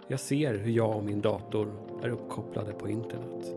Jag ser hur jag och min dator är uppkopplade på internet.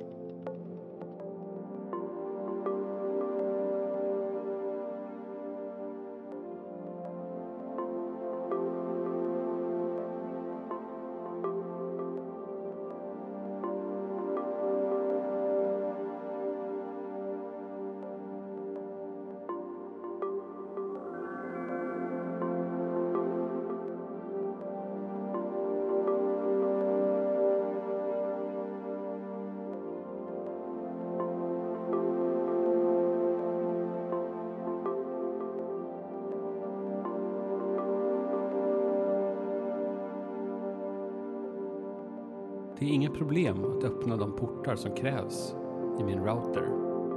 Det är inga problem att öppna de portar som krävs i min router.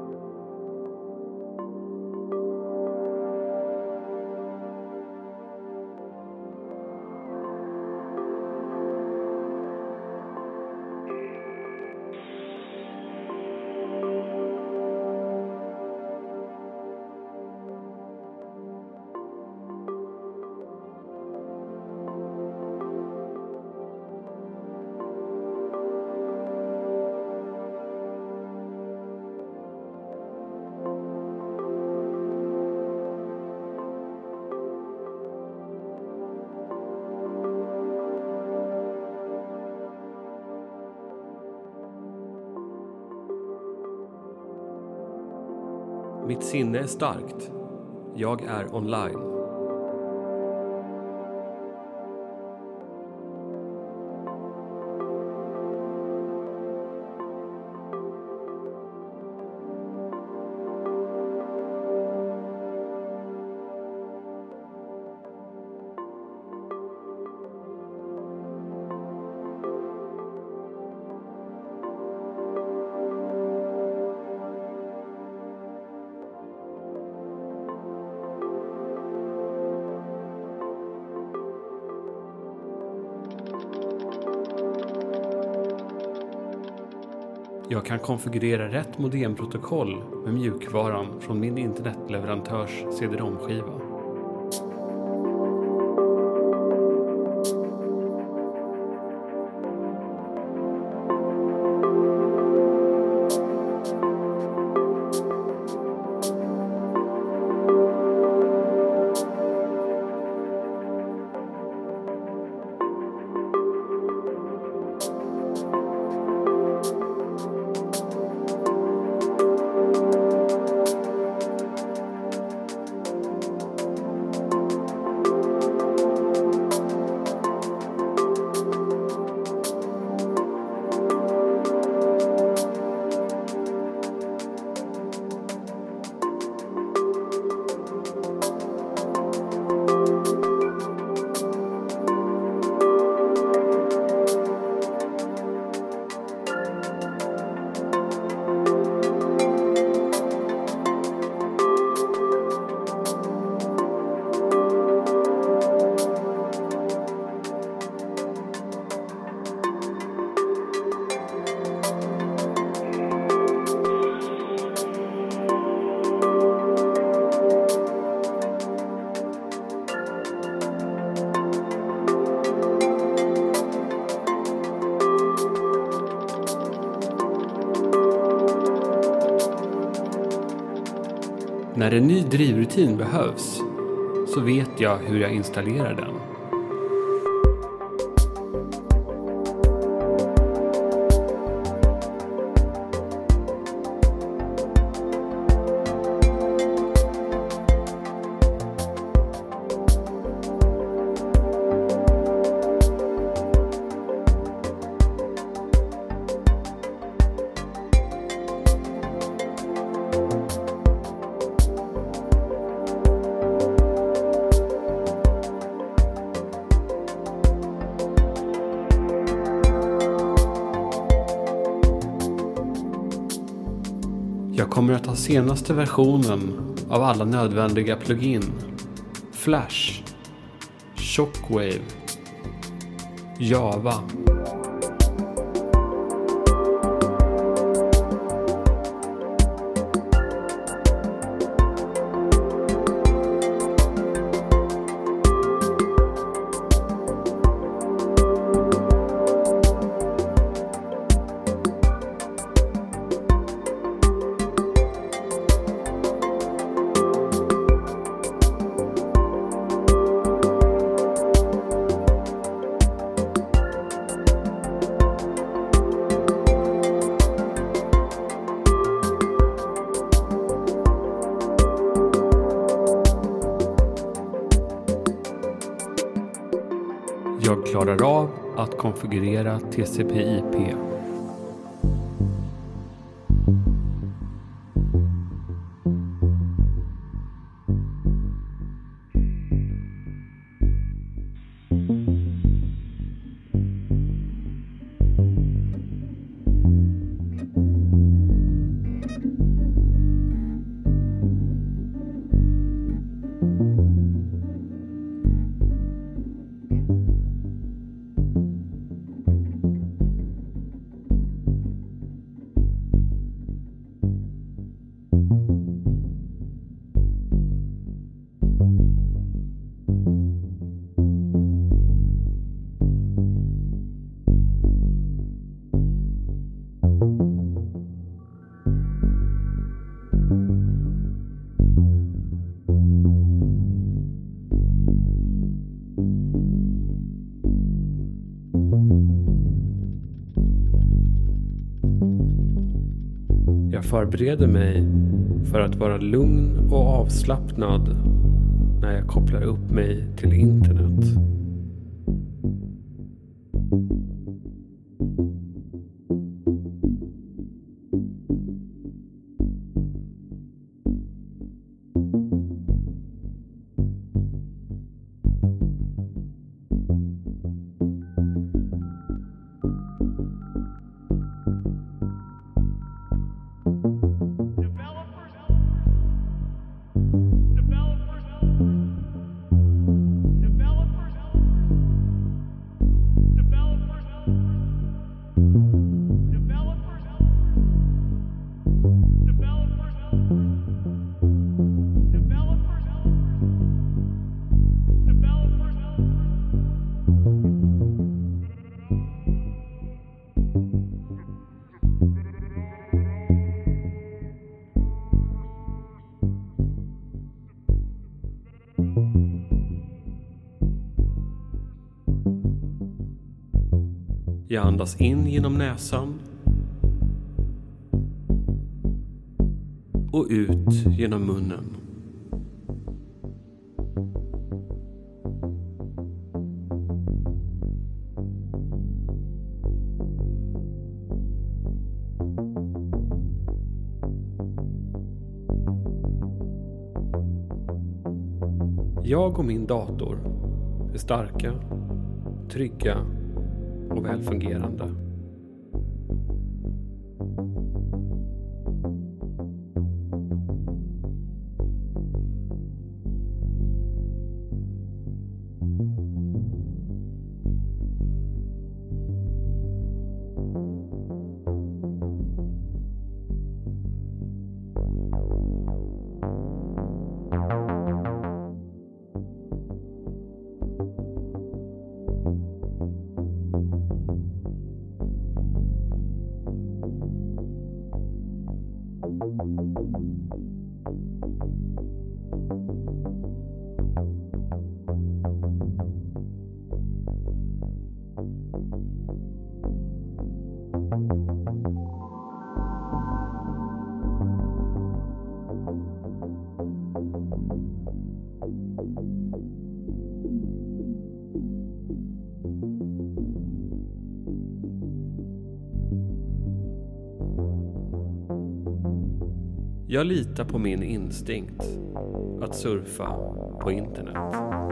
Mitt sinne är starkt. Jag är online. Jag kan konfigurera rätt modemprotokoll med mjukvaran från min internetleverantörs CD-ROM-skiva. När en ny drivrutin behövs så vet jag hur jag installerar den. Jag kommer att ha senaste versionen av alla nödvändiga plugin. Flash, Shockwave, Java. Jag klarar av att konfigurera TCP/IP. Jag förbereder mig för att vara lugn och avslappnad när jag kopplar upp mig till internet. Jag andas in genom näsan och ut genom munnen. Jag och min dator är starka, trygga och välfungerande. Jag litar på min instinkt att surfa på internet.